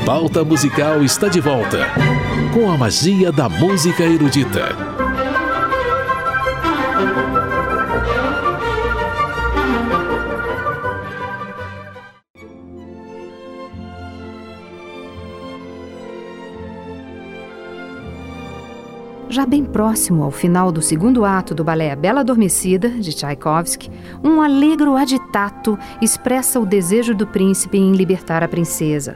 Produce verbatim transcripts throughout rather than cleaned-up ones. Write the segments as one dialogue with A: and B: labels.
A: Pauta Musical está de volta, com a magia da música erudita.
B: Já bem próximo ao final do segundo ato do balé A Bela Adormecida, de Tchaikovsky, um alegro aditato expressa o desejo do príncipe em libertar a princesa.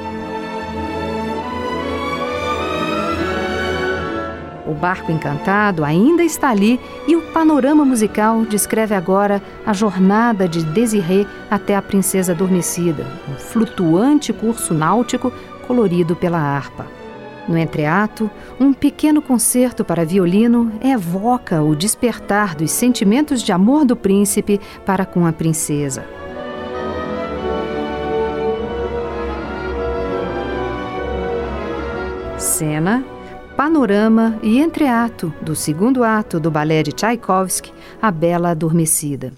B: O barco encantado ainda está ali e o panorama musical descreve agora a jornada de Désirée até a princesa adormecida, um flutuante curso náutico colorido pela harpa. No entreato, um pequeno concerto para violino evoca o despertar dos sentimentos de amor do príncipe para com a princesa. Cena, panorama e entreato do segundo ato do balé de Tchaikovsky, A Bela Adormecida.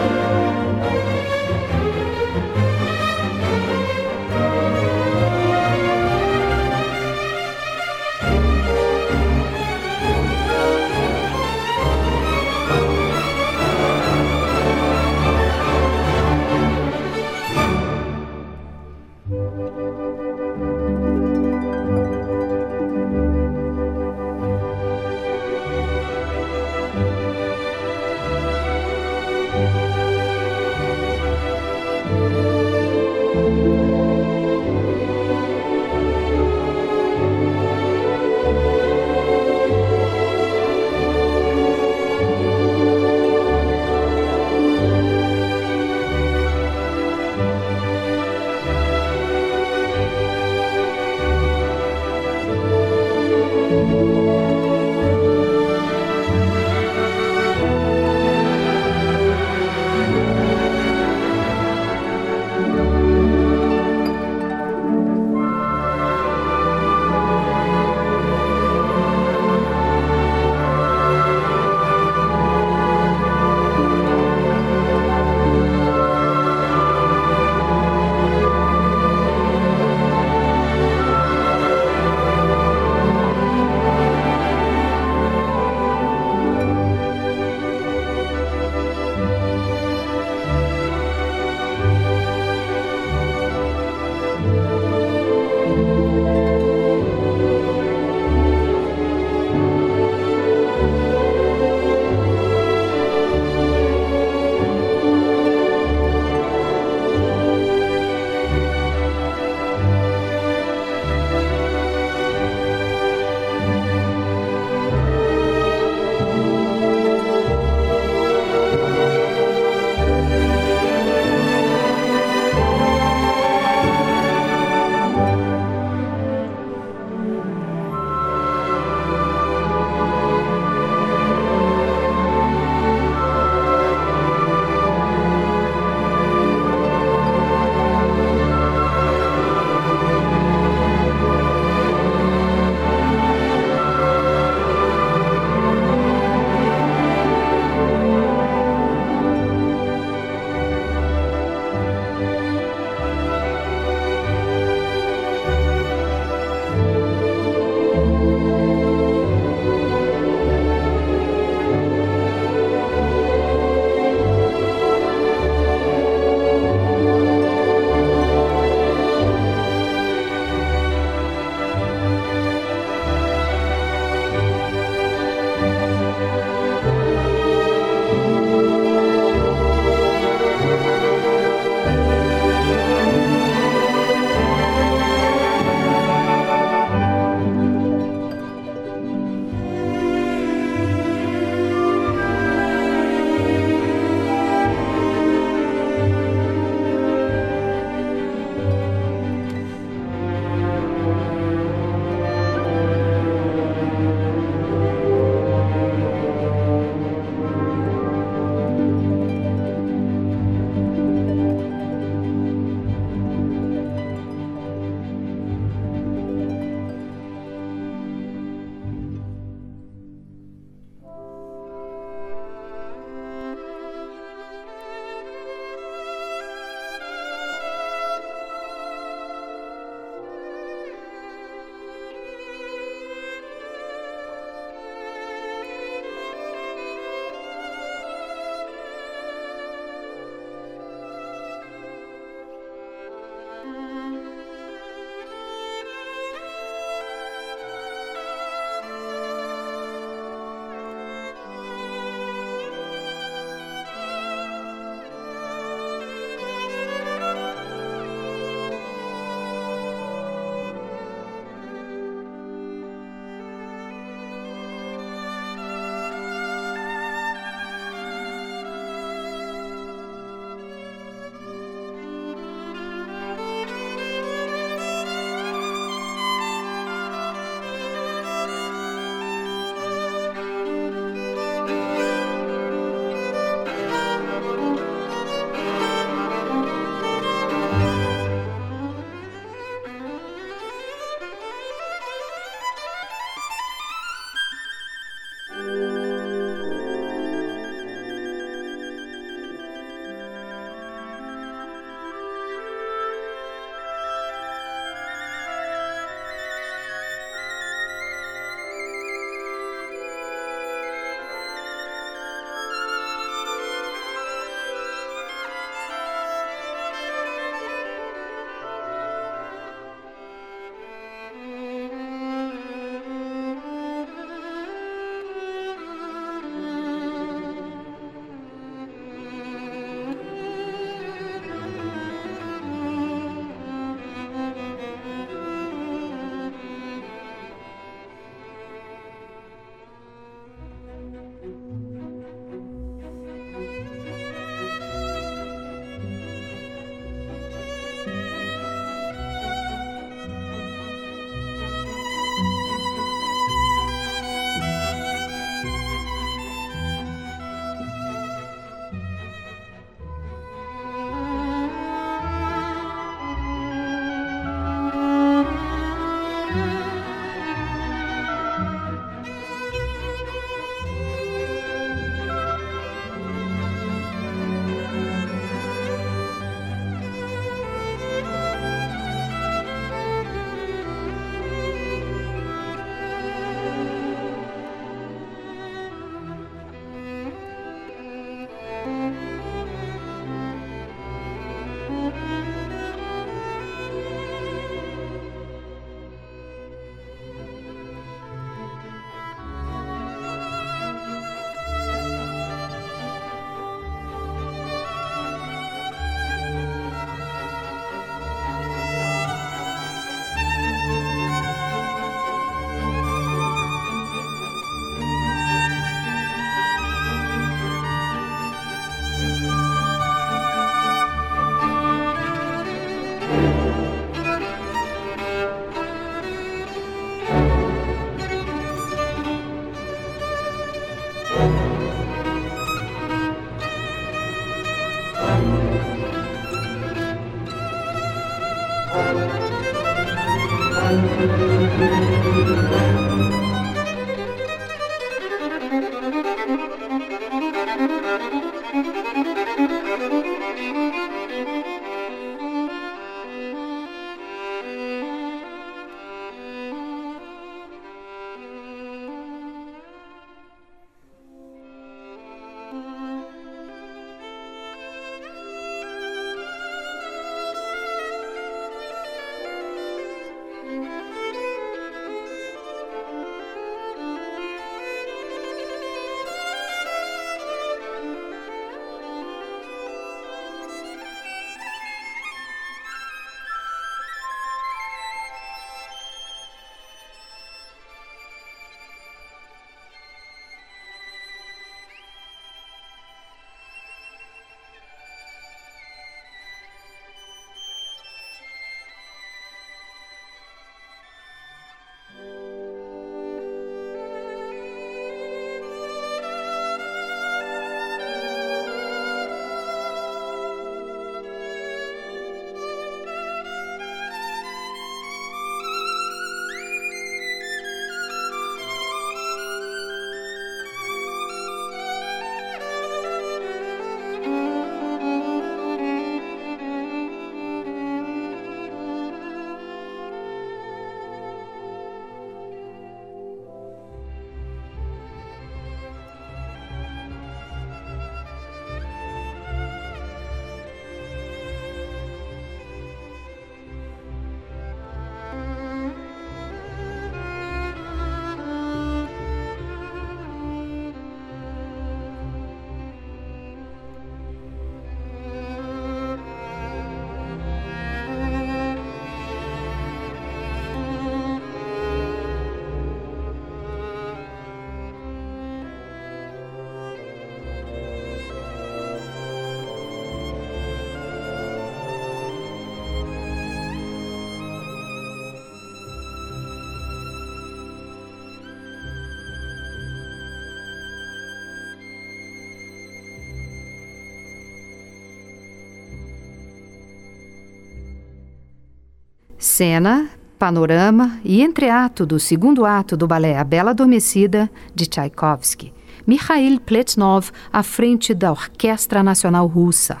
B: Cena, panorama e entreato do segundo ato do balé A Bela Adormecida, de Tchaikovsky. Mikhail Pletnov à frente da Orquestra Nacional Russa.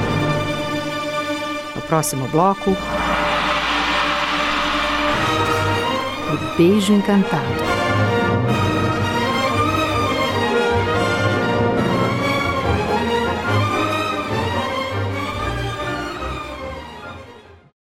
B: No próximo bloco, O Beijo Encantado.